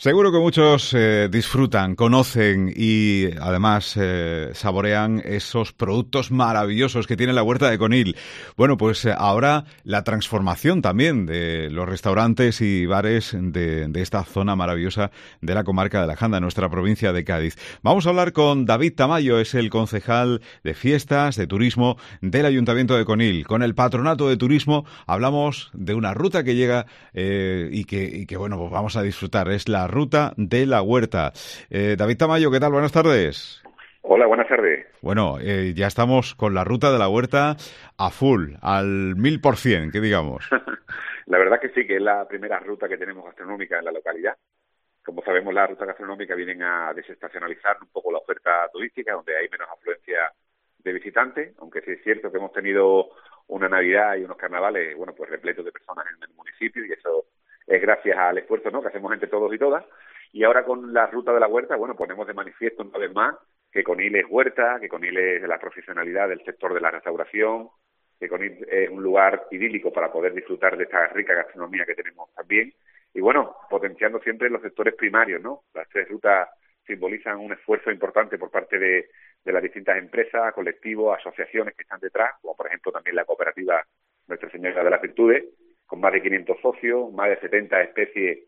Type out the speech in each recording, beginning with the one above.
Seguro que muchos disfrutan, conocen y además saborean esos productos maravillosos que tiene la huerta de Conil. Bueno, pues ahora la transformación también de los restaurantes y bares de esta zona maravillosa de la comarca de la Janda, nuestra provincia de Cádiz. Vamos a hablar con David Tamayo, es el concejal de fiestas, de turismo del Ayuntamiento de Conil. Con el Patronato de Turismo hablamos de una ruta que llega y que bueno, pues vamos a disfrutar. Es la Ruta de la Huerta. David Tamayo, ¿qué tal? Buenas tardes. Hola, buenas tardes. Bueno, ya estamos con la Ruta de la Huerta a full, al 1000%, que digamos. La verdad que sí, que es la primera ruta que tenemos gastronómica en la localidad. Como sabemos, las rutas gastronómicas vienen a desestacionalizar un poco la oferta turística, donde hay menos afluencia de visitantes, aunque sí es cierto que hemos tenido una Navidad y unos carnavales, bueno, pues repletos de personas en el municipio, y eso es gracias al esfuerzo, ¿no?, que hacemos entre todos y todas. Y ahora con la Ruta de la Huerta, bueno, ponemos de manifiesto una vez más que Conil es huerta, que Conil es la profesionalidad del sector de la restauración, que Conil es un lugar idílico para poder disfrutar de esta rica gastronomía que tenemos también. Y bueno, potenciando siempre los sectores primarios, ¿no? Las tres rutas simbolizan un esfuerzo importante por parte de las distintas empresas, colectivos, asociaciones que están detrás, como por ejemplo también la cooperativa Nuestra Señora de las Virtudes, con más de 500 socios, más de 70 especies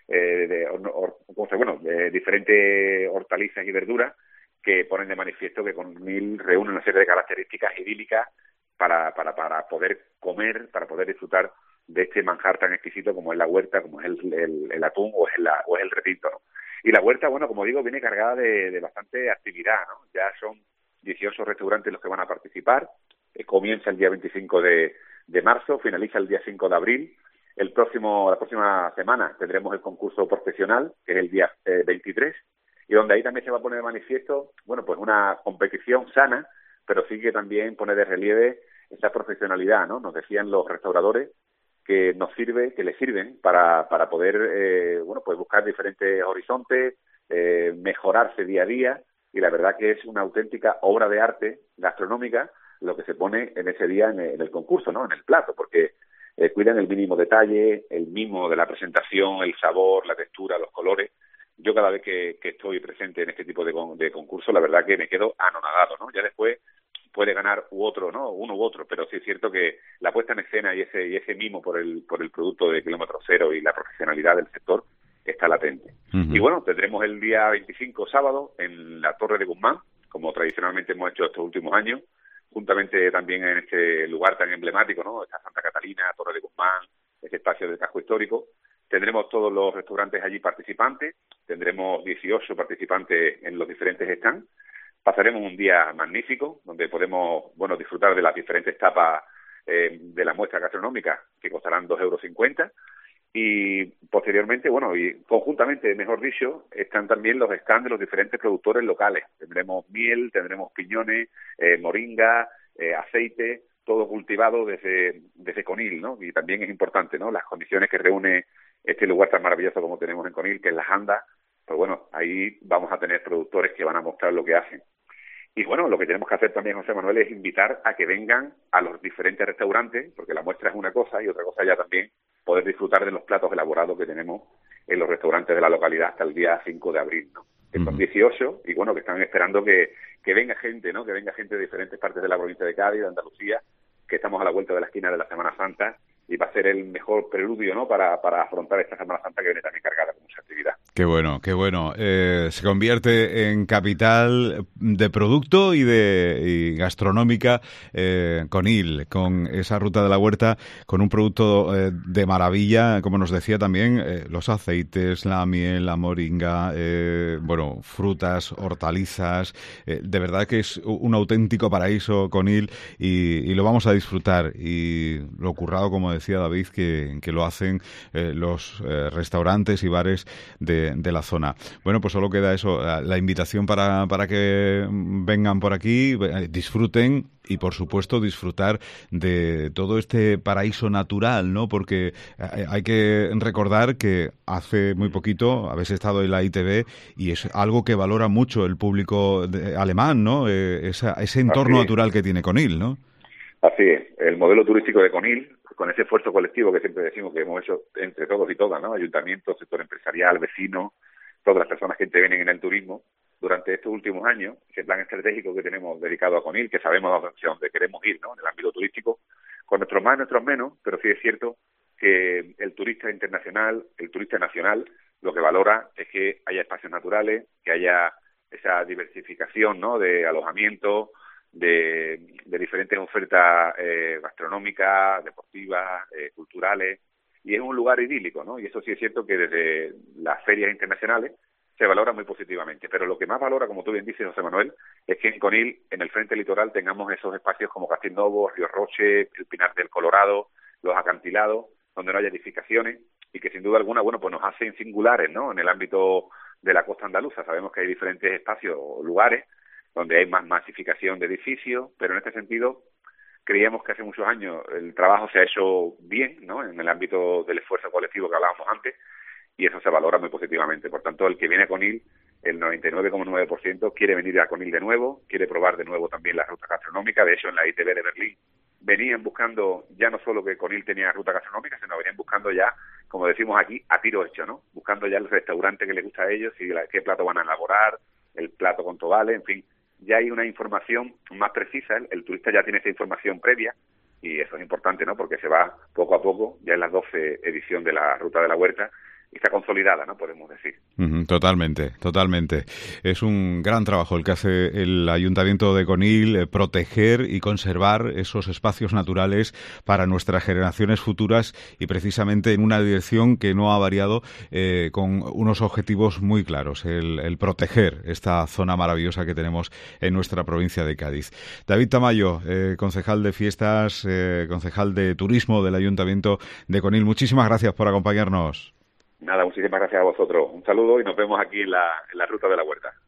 de diferentes hortalizas y verduras, que ponen de manifiesto que Conil reúne una serie de características idílicas para poder comer, para poder disfrutar de este manjar tan exquisito como es la huerta, como es el atún o es el repinto, ¿no? Y la huerta, bueno, como digo, viene cargada de bastante actividad, ¿no? Ya son 18 restaurantes los que van a participar. Comienza el día 25 de marzo, finaliza el día 5 de abril. La próxima semana tendremos el concurso profesional, que es el día 23, y donde ahí también se va a poner de manifiesto, bueno, pues una competición sana, pero sí que también pone de relieve esa profesionalidad, ¿no? Nos decían los restauradores que les sirven para poder, pues buscar diferentes horizontes, mejorarse día a día, y la verdad que es una auténtica obra de arte gastronómica lo que se pone en ese día en el concurso, ¿no? En el plato, porque cuidan el mínimo detalle, el mimo de la presentación, el sabor, la textura, los colores. Yo cada vez que estoy presente en este tipo de concurso, la verdad que me quedo anonadado, ¿no? Ya después puede ganar uno u otro, pero sí es cierto que la puesta en escena y ese mimo por el producto de kilómetro cero y la profesionalidad del sector está latente. Uh-huh. Y bueno, tendremos el día 25, sábado, en la Torre de Guzmán, como tradicionalmente hemos hecho estos últimos años, juntamente también en este lugar tan emblemático, ¿no? Está Santa Catalina, Torre de Guzmán, ese espacio del casco histórico. Tendremos todos los restaurantes allí participantes, tendremos 18 participantes en los diferentes stands. Pasaremos un día magnífico, donde podemos, bueno, disfrutar de las diferentes tapas de la muestra gastronómica, que costarán 2,50 €. Y posteriormente, bueno, y conjuntamente, mejor dicho, están también los stands de los diferentes productores locales. Tendremos miel, tendremos piñones, moringa, aceite, todo cultivado desde Conil, ¿no? Y también es importante, ¿no?, las condiciones que reúne este lugar tan maravilloso como tenemos en Conil, que es la Janda. Pues bueno, ahí vamos a tener productores que van a mostrar lo que hacen. Y bueno, lo que tenemos que hacer también, José Manuel, es invitar a que vengan a los diferentes restaurantes, porque la muestra es una cosa y otra cosa ya también poder disfrutar de los platos elaborados que tenemos en los restaurantes de la localidad hasta el día 5 de abril, ¿no? Que son 18 y bueno, que están esperando que venga gente, ¿no? Que venga gente de diferentes partes de la provincia de Cádiz, de Andalucía, que estamos a la vuelta de la esquina de la Semana Santa, y va a ser el mejor preludio, ¿no?, para afrontar esta Semana Santa, que viene también cargada con mucha actividad. Qué bueno, qué bueno. Se convierte en capital de producto y gastronómica Conil, con esa Ruta de la Huerta, con un producto de maravilla, como nos decía también, los aceites, la miel, la moringa, bueno, frutas, hortalizas. De verdad que es un auténtico paraíso Conil y lo vamos a disfrutar. Y lo currado, como decía David, que lo hacen los restaurantes y bares de la zona. Bueno, pues solo queda eso, la invitación para que vengan por aquí, disfruten y, por supuesto, disfrutar de todo este paraíso natural, ¿no? Porque hay que recordar que hace muy poquito habéis estado en la ITV y es algo que valora mucho el público alemán, ¿no? Ese entorno natural que tiene Conil, ¿no? Así es. El modelo turístico de Conil, con ese esfuerzo colectivo que siempre decimos que hemos hecho entre todos y todas, ¿no? Ayuntamiento, sector empresarial, vecinos, todas las personas que intervienen en el turismo durante estos últimos años, ese plan estratégico que tenemos dedicado a Conil, que sabemos hacia dónde queremos ir, ¿no?, en el ámbito turístico, con nuestros más, nuestros menos, pero sí es cierto que el turista internacional, el turista nacional, lo que valora es que haya espacios naturales, que haya esa diversificación, ¿no?, de alojamientos, de diferentes ofertas gastronómicas, deportivas, culturales, y es un lugar idílico, ¿no? Y eso sí es cierto que desde las ferias internacionales se valora muy positivamente, pero lo que más valora, como tú bien dices, José Manuel, es que en Conil, en el frente litoral, tengamos esos espacios como Castilnovo, Río Roche, el Pinar del Colorado, los acantilados, donde no haya edificaciones, y que sin duda alguna, bueno, pues nos hacen singulares, ¿no?, en el ámbito de la costa andaluza. Sabemos que hay diferentes espacios o lugares donde hay más masificación de edificios, pero en este sentido creíamos que hace muchos años el trabajo se ha hecho bien, ¿no?, en el ámbito del esfuerzo colectivo que hablábamos antes, y eso se valora muy positivamente. Por tanto, el que viene a Conil, el 99,9% quiere venir a Conil de nuevo, quiere probar de nuevo también la ruta gastronómica. De hecho, en la ITV de Berlín venían buscando ya no solo que Conil tenía ruta gastronómica, sino venían buscando ya, como decimos aquí, a tiro hecho, ¿no?, buscando ya el restaurante que les gusta a ellos y qué plato van a elaborar, el plato con tobales, en fin. Ya hay una información más precisa, el turista ya tiene esa información previa, y eso es importante, ¿no?, porque se va poco a poco, ya en la 12 edición de la Ruta de la Huerta, y está consolidada, ¿no?, podemos decir. Totalmente, totalmente. Es un gran trabajo el que hace el Ayuntamiento de Conil, proteger y conservar esos espacios naturales para nuestras generaciones futuras, y precisamente en una dirección que no ha variado, con unos objetivos muy claros, el proteger esta zona maravillosa que tenemos en nuestra provincia de Cádiz. David Tamayo, concejal de fiestas, concejal de turismo del Ayuntamiento de Conil, muchísimas gracias por acompañarnos. Nada, muchísimas gracias a vosotros. Un saludo y nos vemos aquí en la Ruta de la Huerta.